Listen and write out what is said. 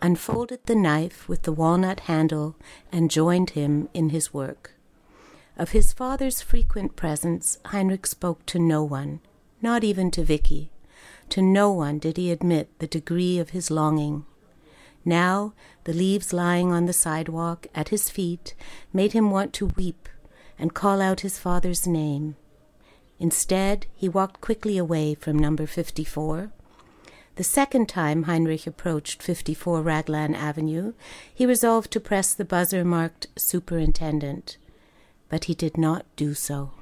unfolded the knife with the walnut handle, and joined him in his work. Of his father's frequent presence, Heinrich spoke to no one, not even to Vicky. To no one did he admit the degree of his longing. Now, the leaves lying on the sidewalk at his feet made him want to weep and call out his father's name. Instead, he walked quickly away from number 54. The second time Heinrich approached 54 Raglan Avenue, he resolved to press the buzzer marked Superintendent. But he did not do so.